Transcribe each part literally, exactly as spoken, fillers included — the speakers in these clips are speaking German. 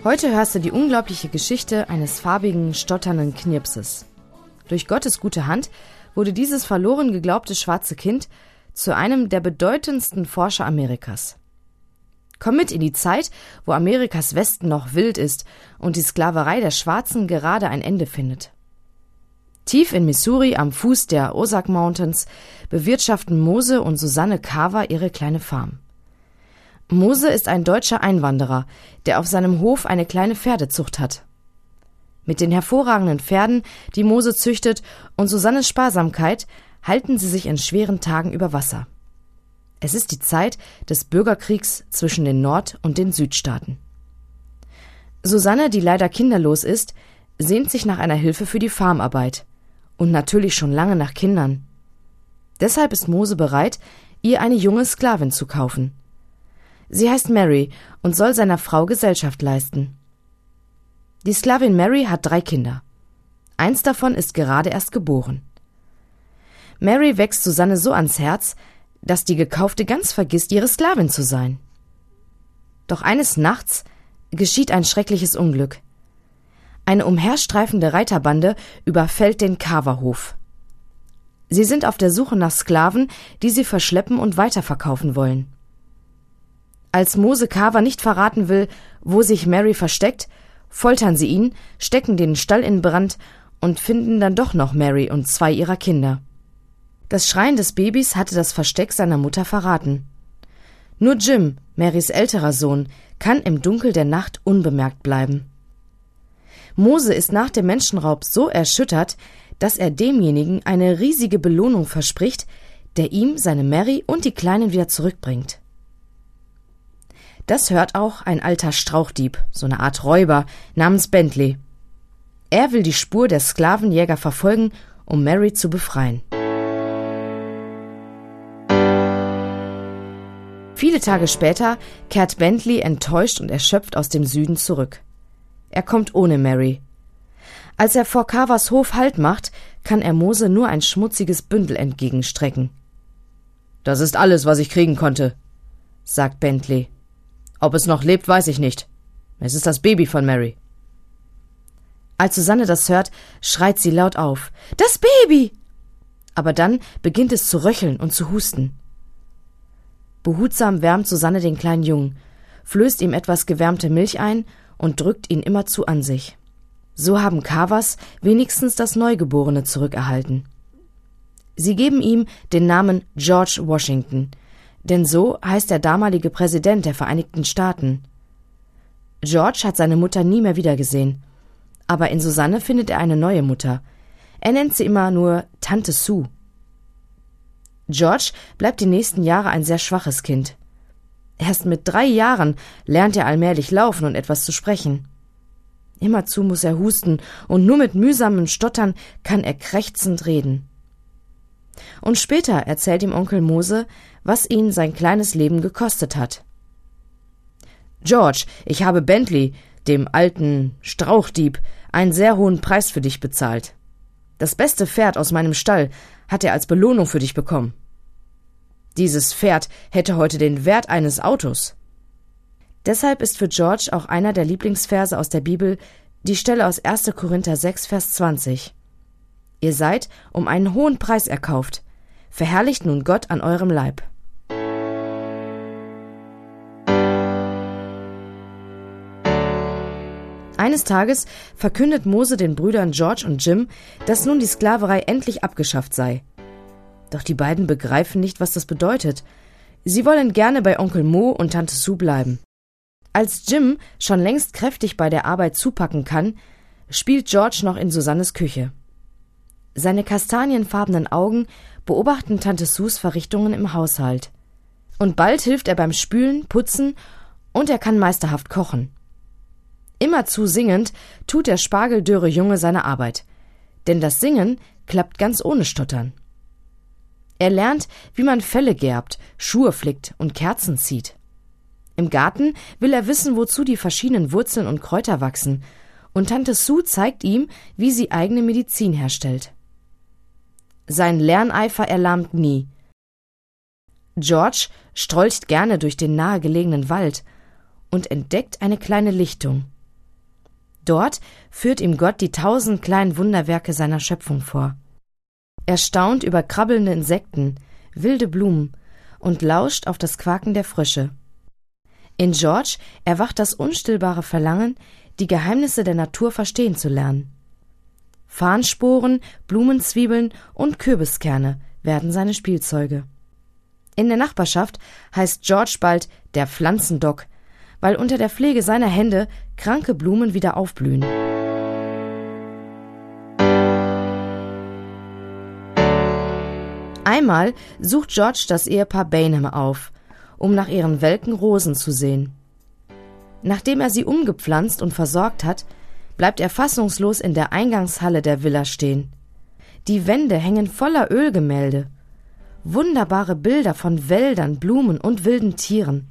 Heute hörst du die unglaubliche Geschichte eines farbigen, stotternden Knirpses. Durch Gottes gute Hand wurde dieses verloren geglaubte schwarze Kind zu einem der bedeutendsten Forscher Amerikas. Komm mit in die Zeit, wo Amerikas Westen noch wild ist und die Sklaverei der Schwarzen gerade ein Ende findet. Tief in Missouri am Fuß der Ozark Mountains bewirtschaften Mose und Susanne Carver ihre kleine Farm. Mose ist ein deutscher Einwanderer, der auf seinem Hof eine kleine Pferdezucht hat. Mit den hervorragenden Pferden, die Mose züchtet, und Susannes Sparsamkeit halten sie sich in schweren Tagen über Wasser. Es ist die Zeit des Bürgerkriegs zwischen den Nord- und den Südstaaten. Susanne, die leider kinderlos ist, sehnt sich nach einer Hilfe für die Farmarbeit und natürlich schon lange nach Kindern. Deshalb ist Mose bereit, ihr eine junge Sklavin zu kaufen. Sie heißt Mary und soll seiner Frau Gesellschaft leisten. Die Sklavin Mary hat drei Kinder. Eins davon ist gerade erst geboren. Mary wächst Susanne so ans Herz, dass die Gekaufte ganz vergisst, ihre Sklavin zu sein. Doch eines Nachts geschieht ein schreckliches Unglück. Eine umherstreifende Reiterbande überfällt den Carverhof. Sie sind auf der Suche nach Sklaven, die sie verschleppen und weiterverkaufen wollen. Als Mose Carver nicht verraten will, wo sich Mary versteckt, foltern sie ihn, stecken den Stall in Brand und finden dann doch noch Mary und zwei ihrer Kinder. Das Schreien des Babys hatte das Versteck seiner Mutter verraten. Nur Jim, Marys älterer Sohn, kann im Dunkel der Nacht unbemerkt bleiben. Mose ist nach dem Menschenraub so erschüttert, dass er demjenigen eine riesige Belohnung verspricht, der ihm seine Mary und die Kleinen wieder zurückbringt. Das hört auch ein alter Strauchdieb, so eine Art Räuber, namens Bentley. Er will die Spur der Sklavenjäger verfolgen, um Mary zu befreien. Viele Tage später kehrt Bentley enttäuscht und erschöpft aus dem Süden zurück. Er kommt ohne Mary. Als er vor Carvers Hof Halt macht, kann er Mose nur ein schmutziges Bündel entgegenstrecken. »Das ist alles, was ich kriegen konnte«, sagt Bentley. »Ob es noch lebt, weiß ich nicht. Es ist das Baby von Mary.« Als Susanne das hört, schreit sie laut auf. »Das Baby!« Aber dann beginnt es zu röcheln und zu husten. Behutsam wärmt Susanne den kleinen Jungen, flößt ihm etwas gewärmte Milch ein und drückt ihn immerzu an sich. So haben Carvers wenigstens das Neugeborene zurückerhalten. Sie geben ihm den Namen George Washington, denn so heißt der damalige Präsident der Vereinigten Staaten. George hat seine Mutter nie mehr wiedergesehen, aber in Susanne findet er eine neue Mutter. Er nennt sie immer nur Tante Sue. George bleibt die nächsten Jahre ein sehr schwaches Kind. Erst mit drei Jahren lernt er allmählich laufen und etwas zu sprechen. Immerzu muss er husten, und nur mit mühsamem Stottern kann er krächzend reden. Und später erzählt ihm Onkel Mose, was ihn sein kleines Leben gekostet hat. »George, ich habe Bentley, dem alten Strauchdieb, einen sehr hohen Preis für dich bezahlt. Das beste Pferd aus meinem Stall hat er als Belohnung für dich bekommen. Dieses Pferd hätte heute den Wert eines Autos.« Deshalb ist für George auch einer der Lieblingsverse aus der Bibel die Stelle aus erster Korinther sechs, Vers zwanzig. »Ihr seid um einen hohen Preis erkauft. Verherrlicht nun Gott an eurem Leib.« Eines Tages verkündet Mose den Brüdern George und Jim, dass nun die Sklaverei endlich abgeschafft sei. Doch die beiden begreifen nicht, was das bedeutet. Sie wollen gerne bei Onkel Mo und Tante Sue bleiben. Als Jim schon längst kräftig bei der Arbeit zupacken kann, spielt George noch in Susannes Küche. Seine kastanienfarbenen Augen beobachten Tante Sues Verrichtungen im Haushalt. Und bald hilft er beim Spülen, Putzen und er kann meisterhaft kochen. Immerzu singend tut der spargeldürre Junge seine Arbeit, denn das Singen klappt ganz ohne Stottern. Er lernt, wie man Felle gerbt, Schuhe flickt und Kerzen zieht. Im Garten will er wissen, wozu die verschiedenen Wurzeln und Kräuter wachsen, und Tante Sue zeigt ihm, wie sie eigene Medizin herstellt. Sein Lerneifer erlahmt nie. George strolcht gerne durch den nahegelegenen Wald und entdeckt eine kleine Lichtung. Dort führt ihm Gott die tausend kleinen Wunderwerke seiner Schöpfung vor. Er staunt über krabbelnde Insekten, wilde Blumen und lauscht auf das Quaken der Frösche. In George erwacht das unstillbare Verlangen, die Geheimnisse der Natur verstehen zu lernen. Farnsporen, Blumenzwiebeln und Kürbiskerne werden seine Spielzeuge. In der Nachbarschaft heißt George bald der Pflanzendoc, weil unter der Pflege seiner Hände kranke Blumen wieder aufblühen. Einmal sucht George das Ehepaar Bainham auf, um nach ihren welken Rosen zu sehen. Nachdem er sie umgepflanzt und versorgt hat, bleibt er fassungslos in der Eingangshalle der Villa stehen. Die Wände hängen voller Ölgemälde, wunderbare Bilder von Wäldern, Blumen und wilden Tieren.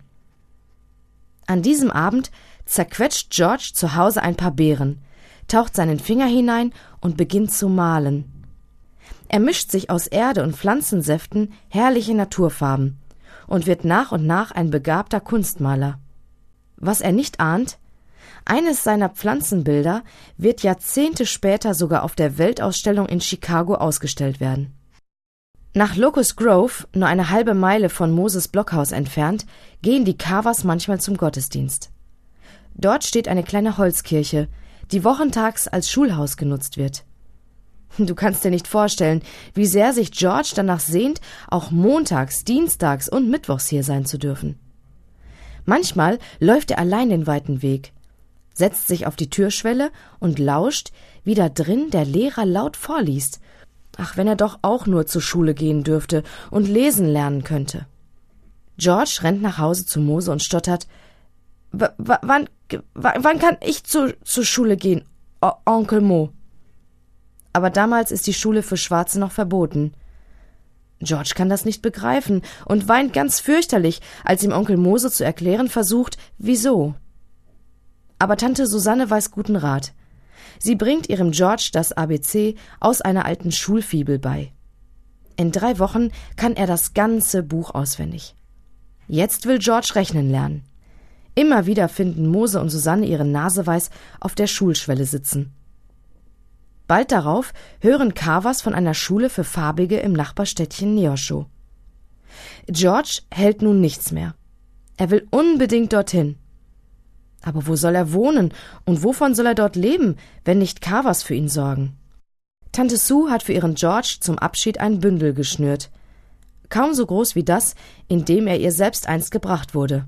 An diesem Abend zerquetscht George zu Hause ein paar Beeren, taucht seinen Finger hinein und beginnt zu malen. Er mischt sich aus Erde und Pflanzensäften herrliche Naturfarben und wird nach und nach ein begabter Kunstmaler. Was er nicht ahnt: Eines seiner Pflanzenbilder wird Jahrzehnte später sogar auf der Weltausstellung in Chicago ausgestellt werden. Nach Locust Grove, nur eine halbe Meile von Moses Blockhaus entfernt, gehen die Carvers manchmal zum Gottesdienst. Dort steht eine kleine Holzkirche, die wochentags als Schulhaus genutzt wird. Du kannst dir nicht vorstellen, wie sehr sich George danach sehnt, auch montags, dienstags und mittwochs hier sein zu dürfen. Manchmal läuft er allein den weiten Weg, setzt sich auf die Türschwelle und lauscht, wie da drin der Lehrer laut vorliest. Ach, wenn er doch auch nur zur Schule gehen dürfte und lesen lernen könnte. George rennt nach Hause zu Mose und stottert: W- w- wann, w- wann kann ich zu, zur Schule gehen, o- Onkel Mo? Aber damals ist die Schule für Schwarze noch verboten. George kann das nicht begreifen und weint ganz fürchterlich, als ihm Onkel Mose zu erklären versucht, wieso. Aber Tante Susanne weiß guten Rat. Sie bringt ihrem George das A B C aus einer alten Schulfibel bei. In drei Wochen kann er das ganze Buch auswendig. Jetzt will George rechnen lernen. Immer wieder finden Mose und Susanne ihren Naseweiß auf der Schulschwelle sitzen. Bald darauf hören Carvers von einer Schule für Farbige im Nachbarstädtchen Neosho. George hält nun nichts mehr. Er will unbedingt dorthin. Aber wo soll er wohnen und wovon soll er dort leben, wenn nicht Carvers für ihn sorgen? Tante Sue hat für ihren George zum Abschied ein Bündel geschnürt, kaum so groß wie das, in dem er ihr selbst einst gebracht wurde.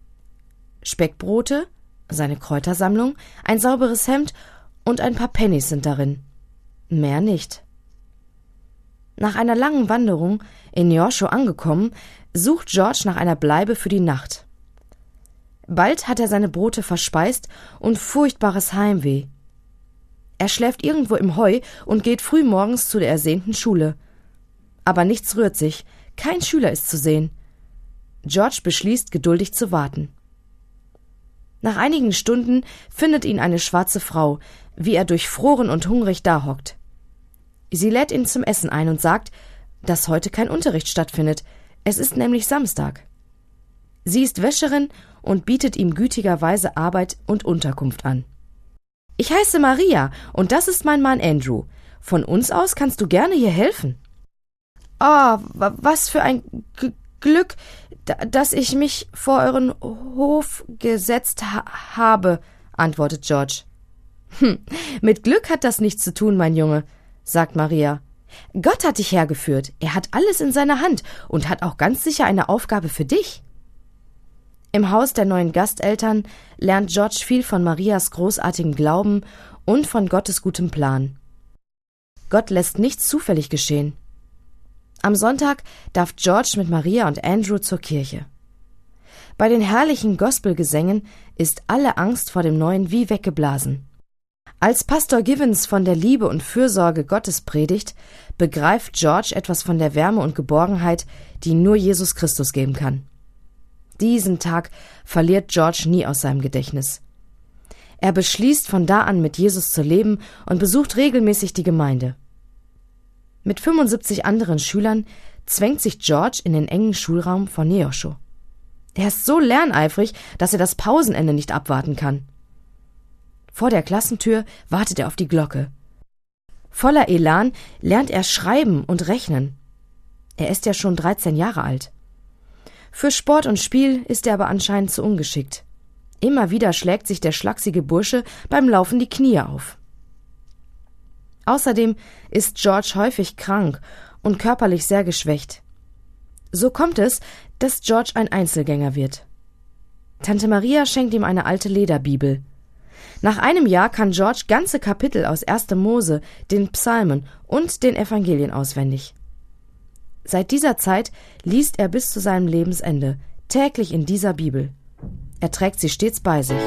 Speckbrote, seine Kräutersammlung, ein sauberes Hemd und ein paar Pennies sind darin. Mehr nicht. Nach einer langen Wanderung, in Neosho angekommen, sucht George nach einer Bleibe für die Nacht. Bald hat er seine Brote verspeist und furchtbares Heimweh. Er schläft irgendwo im Heu und geht früh morgens zu der ersehnten Schule. Aber nichts rührt sich, kein Schüler ist zu sehen. George beschließt, geduldig zu warten. Nach einigen Stunden findet ihn eine schwarze Frau, wie er durchfroren und hungrig dahockt. Sie lädt ihn zum Essen ein und sagt, dass heute kein Unterricht stattfindet, es ist nämlich Samstag. Sie ist Wäscherin und bietet ihm gütigerweise Arbeit und Unterkunft an. »Ich heiße Maria und das ist mein Mann Andrew. Von uns aus kannst du gerne hier helfen.« »Ah, was für ein G- Glück, dass ich mich vor euren Hof gesetzt ha- habe«, antwortet George. »Hm, mit Glück hat das nichts zu tun, mein Junge«, sagt Maria. »Gott hat dich hergeführt, er hat alles in seiner Hand und hat auch ganz sicher eine Aufgabe für dich.« Im Haus der neuen Gasteltern lernt George viel von Marias großartigem Glauben und von Gottes gutem Plan. Gott lässt nichts zufällig geschehen. Am Sonntag darf George mit Maria und Andrew zur Kirche. Bei den herrlichen Gospelgesängen ist alle Angst vor dem Neuen wie weggeblasen. Als Pastor Givens von der Liebe und Fürsorge Gottes predigt, begreift George etwas von der Wärme und Geborgenheit, die nur Jesus Christus geben kann. Diesen Tag verliert George nie aus seinem Gedächtnis. Er beschließt, von da an mit Jesus zu leben und besucht regelmäßig die Gemeinde. Mit fünfundsiebzig anderen Schülern zwängt sich George in den engen Schulraum von Neosho. Er ist so lerneifrig, dass er das Pausenende nicht abwarten kann. Vor der Klassentür wartet er auf die Glocke. Voller Elan lernt er schreiben und rechnen. Er ist ja schon dreizehn Jahre alt. Für Sport und Spiel ist er aber anscheinend zu ungeschickt. Immer wieder schlägt sich der schlachsige Bursche beim Laufen die Knie auf. Außerdem ist George häufig krank und körperlich sehr geschwächt. So kommt es, dass George ein Einzelgänger wird. Tante Maria schenkt ihm eine alte Lederbibel. Nach einem Jahr kann George ganze Kapitel aus erster Mose, den Psalmen und den Evangelien auswendig. Seit dieser Zeit liest er bis zu seinem Lebensende täglich in dieser Bibel. Er trägt sie stets bei sich.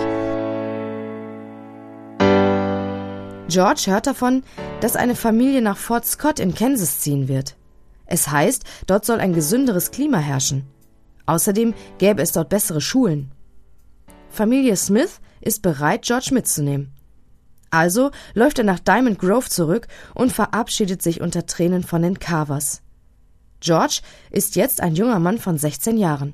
George hört davon, dass eine Familie nach Fort Scott in Kansas ziehen wird. Es heißt, dort soll ein gesünderes Klima herrschen. Außerdem gäbe es dort bessere Schulen. Familie Smith ist bereit, George mitzunehmen. Also läuft er nach Diamond Grove zurück und verabschiedet sich unter Tränen von den Carvers. George ist jetzt ein junger Mann von sechzehn Jahren.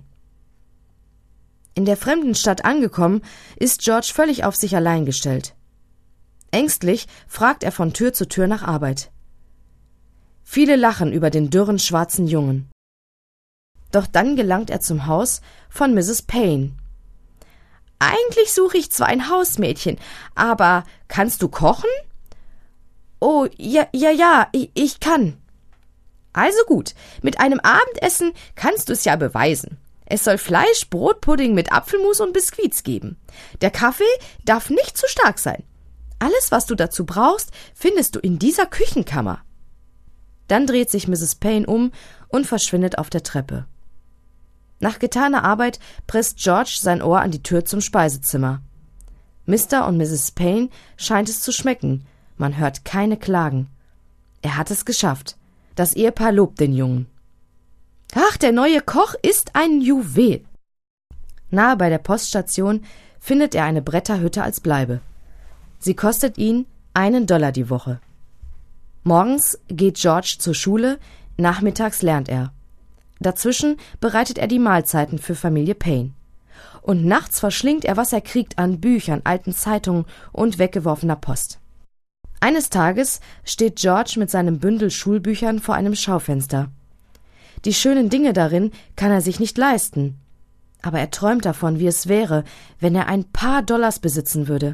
In der fremden Stadt angekommen, ist George völlig auf sich allein gestellt. Ängstlich fragt er von Tür zu Tür nach Arbeit. Viele lachen über den dürren schwarzen Jungen. Doch dann gelangt er zum Haus von Misses Payne. »Eigentlich suche ich zwar ein Hausmädchen, aber kannst du kochen?« »Oh, ja, ja, ja, ich, ich kann.« »Also gut, mit einem Abendessen kannst du es ja beweisen. Es soll Fleisch, Brotpudding mit Apfelmus und Biskuits geben. Der Kaffee darf nicht zu stark sein. Alles, was du dazu brauchst, findest du in dieser Küchenkammer.« Dann dreht sich Misses Payne um und verschwindet auf der Treppe. Nach getaner Arbeit presst George sein Ohr an die Tür zum Speisezimmer. Mister und Misses Payne scheint es zu schmecken. Man hört keine Klagen. Er hat es geschafft. Das Ehepaar lobt den Jungen. Ach, der neue Koch ist ein Juwel. Nahe bei der Poststation findet er eine Bretterhütte als Bleibe. Sie kostet ihn einen Dollar die Woche. Morgens geht George zur Schule, nachmittags lernt er. Dazwischen bereitet er die Mahlzeiten für Familie Payne. Und nachts verschlingt er, was er kriegt an Büchern, alten Zeitungen und weggeworfener Post. Eines Tages steht George mit seinem Bündel Schulbüchern vor einem Schaufenster. Die schönen Dinge darin kann er sich nicht leisten. Aber er träumt davon, wie es wäre, wenn er ein paar Dollars besitzen würde.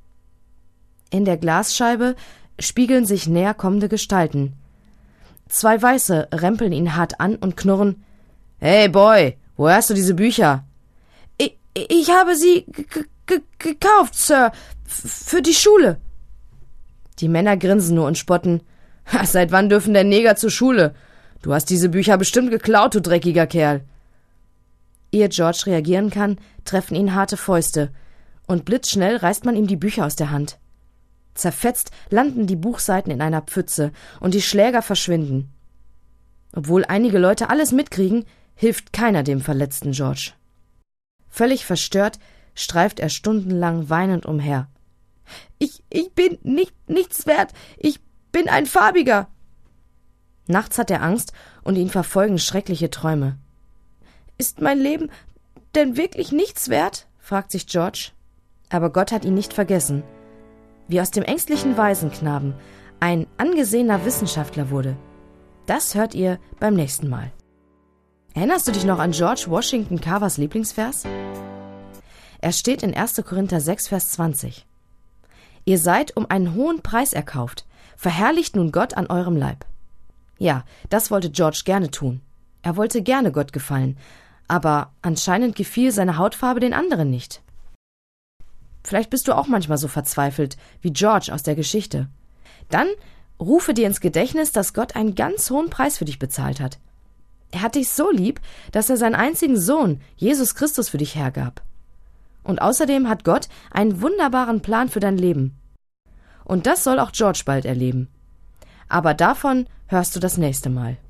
In der Glasscheibe spiegeln sich näher kommende Gestalten. Zwei Weiße rempeln ihn hart an und knurren. »Hey, Boy, woher hast du diese Bücher?« »Ich, ich habe sie g- g- gekauft, Sir, f- für die Schule.« Die Männer grinsen nur und spotten. »Seit wann dürfen denn Neger zur Schule? Du hast diese Bücher bestimmt geklaut, du dreckiger Kerl.« Ehe George reagieren kann, treffen ihn harte Fäuste, und blitzschnell reißt man ihm die Bücher aus der Hand. Zerfetzt landen die Buchseiten in einer Pfütze und die Schläger verschwinden. Obwohl einige Leute alles mitkriegen, hilft keiner dem verletzten George. Völlig verstört streift er stundenlang weinend umher. Ich, ich bin nicht, nichts wert, ich bin ein Farbiger. Nachts hat er Angst und ihn verfolgen schreckliche Träume. Ist mein Leben denn wirklich nichts wert? Fragt sich George. Aber Gott hat ihn nicht vergessen. Wie aus dem ängstlichen Waisenknaben ein angesehener Wissenschaftler wurde. Das hört ihr beim nächsten Mal. Erinnerst du dich noch an George Washington Carvers Lieblingsvers? Er steht in erster Korinther sechs, Vers zwanzig. Ihr seid um einen hohen Preis erkauft. Verherrlicht nun Gott an eurem Leib. Ja, das wollte George gerne tun. Er wollte gerne Gott gefallen, aber anscheinend gefiel seine Hautfarbe den anderen nicht. Vielleicht bist du auch manchmal so verzweifelt wie George aus der Geschichte. Dann rufe dir ins Gedächtnis, dass Gott einen ganz hohen Preis für dich bezahlt hat. Er hat dich so lieb, dass er seinen einzigen Sohn, Jesus Christus, für dich hergab. Und außerdem hat Gott einen wunderbaren Plan für dein Leben. Und das soll auch George bald erleben. Aber davon hörst du das nächste Mal.